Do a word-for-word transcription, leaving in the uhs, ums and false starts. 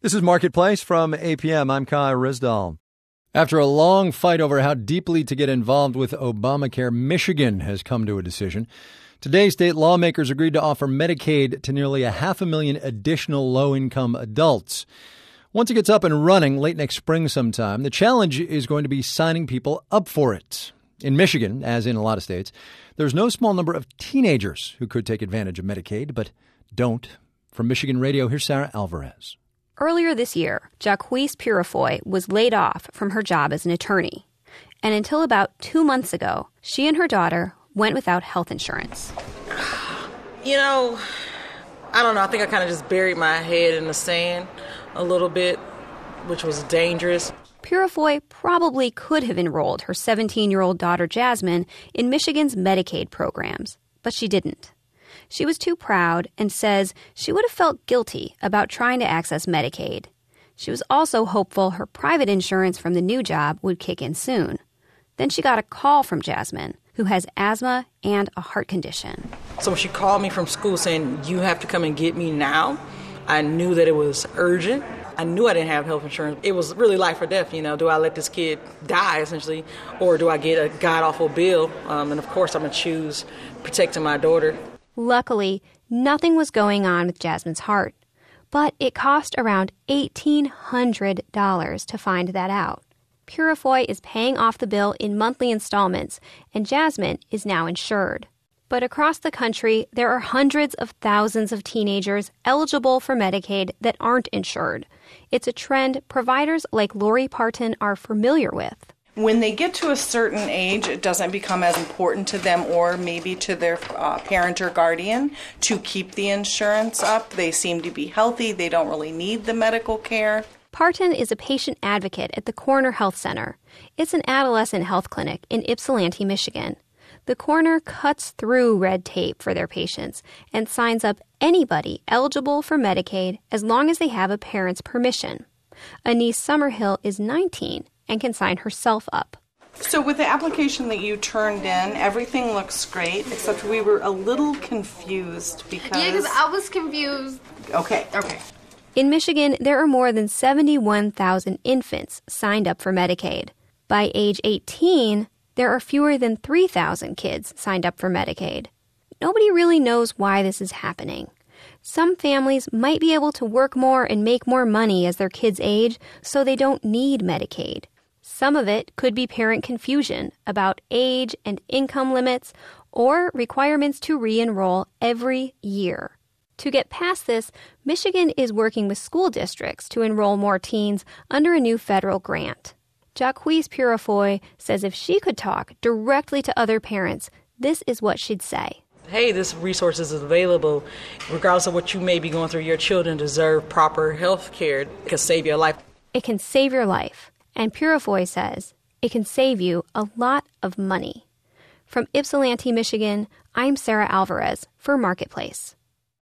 This is Marketplace from A P M. I'm Kai Rizdal. After a long fight over how deeply to get involved with Obamacare, Michigan has come to a decision. Today, state lawmakers agreed to offer Medicaid to nearly a half a million additional low-income adults. Once it gets up and running late next spring sometime, the challenge is going to be signing people up for it. In Michigan, as in a lot of states, there's no small number of teenagers who could take advantage of Medicaid, but don't. From Michigan Radio, here's Sarah Alvarez. Earlier this year, Jacquees Purifoy was laid off from her job as an attorney. And until about two months ago, she and her daughter went without health insurance. You know, I don't know. I think I kind of just buried my head in the sand a little bit, which was dangerous. Purifoy probably could have enrolled her seventeen-year-old daughter Jasmine in Michigan's Medicaid programs, but she didn't. She was too proud and says she would have felt guilty about trying to access Medicaid. She was also hopeful her private insurance from the new job would kick in soon. Then she got a call from Jasmine, who has asthma and a heart condition. So when she called me from school saying, you have to come and get me now, I knew that it was urgent. I knew I didn't have health insurance. It was really life or death, you know. Do I let this kid die, essentially, or do I get a god-awful bill? Um, and, of course, I'm going to choose protecting my daughter. Luckily, nothing was going on with Jasmine's heart, but it cost around eighteen hundred dollars to find that out. Purifoy is paying off the bill in monthly installments, and Jasmine is now insured. But across the country, there are hundreds of thousands of teenagers eligible for Medicaid that aren't insured. It's a trend providers like Lori Parton are familiar with. When they get to a certain age, it doesn't become as important to them or maybe to their uh, parent or guardian to keep the insurance up. They seem to be healthy. They don't really need the medical care. Parton is a patient advocate at the Corner Health Center. It's an adolescent health clinic in Ypsilanti, Michigan. The Corner cuts through red tape for their patients and signs up anybody eligible for Medicaid as long as they have a parent's permission. Anise Summerhill is nineteen and can sign herself up. So with the application that you turned in, everything looks great, except we were a little confused because... Yeah, because I was confused. Okay, okay. In Michigan, there are more than seventy-one thousand infants signed up for Medicaid. By age eighteen, there are fewer than three thousand kids signed up for Medicaid. Nobody really knows why this is happening. Some families might be able to work more and make more money as their kids age, so they don't need Medicaid. Some of it could be parent confusion about age and income limits or requirements to re-enroll every year. To get past this, Michigan is working with school districts to enroll more teens under a new federal grant. Jacquees Purifoy says if she could talk directly to other parents, this is what she'd say. Hey, this resource is available. Regardless of what you may be going through, your children deserve proper health care. It can save your life. It can save your life. And Purifoy says it can save you a lot of money. From Ypsilanti, Michigan, I'm Sarah Alvarez for Marketplace.